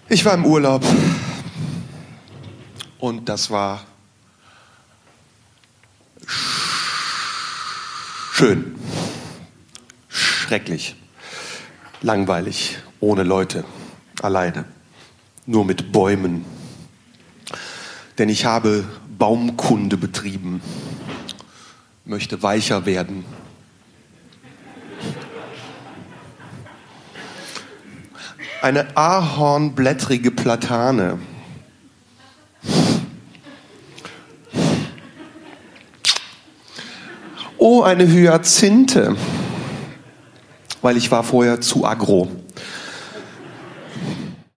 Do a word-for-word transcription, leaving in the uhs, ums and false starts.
Ich war im Urlaub und das war schön, schrecklich, langweilig, ohne Leute, alleine, nur mit Bäumen. Denn ich habe Baumkunde betrieben, möchte weicher werden. Eine ahornblättrige Platane. Oh, eine Hyazinthe. Weil ich war vorher zu aggro.